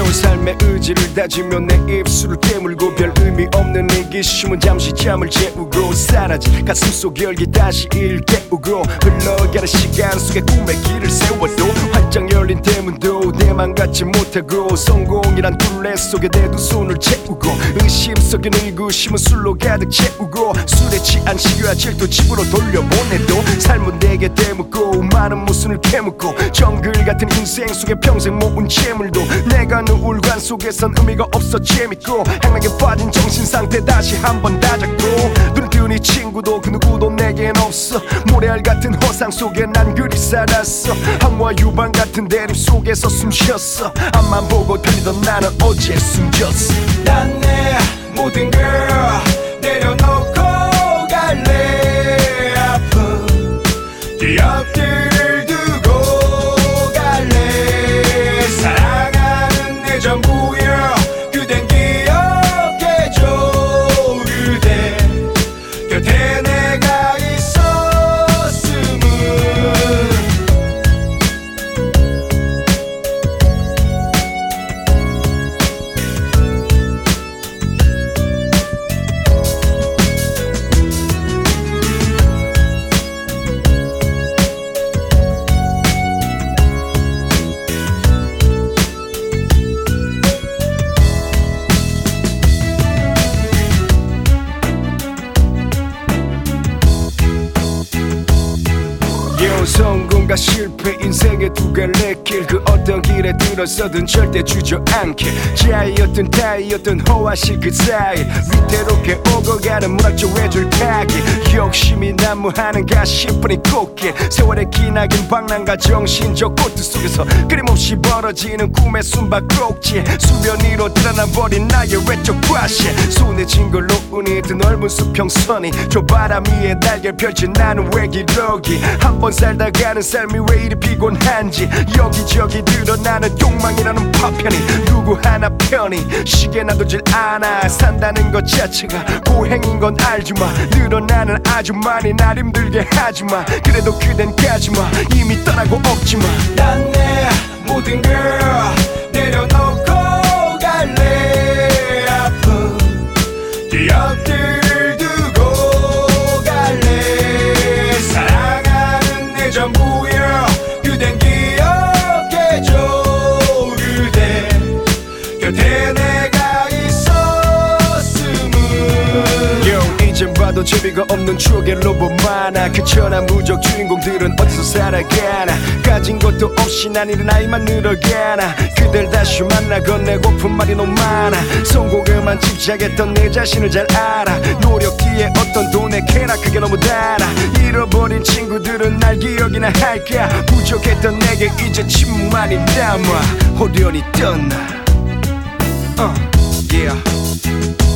삶의 의지를 다지며 내 입술을 깨물고 별 의미 없는 이기심은 잠시 잠을 재우고 사라진 가슴속 열기 다시 일깨우고 흘러가는 시간 속에 꿈의 길을 세워도 활짝 열린 대문도 내 맘 같지 못하고 성공이란 둘레 속에 내 두 손을 채우고 의심 속에 의구심은 술로 가득 채우고 술에 취한 시기와 질투 집으로 돌려보내도 삶은 내게 대묻고 많은 모순을 캐묻고 정글 같은 인생 속에 평생 모은 재물도 내가 우울관 속에선 의미가 없어 재밌고 행락에 빠진 정신상태 다시 한번 다잡고 눈을 뜨니 친구도 그 누구도 내겐 없어 모래알 같은 허상 속에 난 그리 살았어 항와 유방 같은 대립 속에서 숨쉬었어 앞만 보고 달리던 나는 어제 숨졌어 난 내 모든 걸 내려놓고 갈래 아픈 기억들을 두고 갈래 사랑하는 내 전부여 그댄 기억해줘 그대 곁에 내가 있었음은 성공과 실패 인생의 두 갈래 길 그 어떤 길에 들어서든 절대 주저앉게 자이였든 타이였든 호화실 그 사이 위태롭게 오고 가는 문학적 외줄 타기 욕심이 난무하는가 싶으니 꽃길 세월의 기나긴 방랑과 정신적 꽃들 속에서 끊임없이 벌어지는 꿈의 숨바꼭질 수면 위로 드러나버린 나의 외적 과실 손에 쥔 걸로 운이 든 넓은 수평선이 저 바람 위에 날개 펼친 나는 왜 기러기 한번 살다가는 삶이 왜 이리 피곤한지 여기저기 드러나는 욕망이라는 파편이 누구 하나 편히 시계 놔두질 않아 산다는 것 자체가 고행인 건 알지마 늘어나는 아주 많이 날 힘들게 하지마 그래도 그댄 가지마 이미 떠나고 없지마 난 내 모든 걸 내려놓고 갈래 아픈 기억들을 두고 갈래 사랑하는 내 전부여 그댄 기억해줘 그대 곁에 내가 있었음은 이젠 봐도 재미가 없는 추억의 로봇 많아 그 천하무적 주인공들은 어디서 살아가나 가진 것도 없이 난 이른 나이만 늘어가나 그댈 다시 만나 건네고픈 말이 너무 많아 성공에만 집착했던 내 자신을 잘 알아 노력 뒤에 어떤 돈의 캐나 그게 너무 달아 잃어버린 친구들은 날 기억이나 할까 부족했던 내게 이제 침묵만이 남아 호련히 떠나 yeah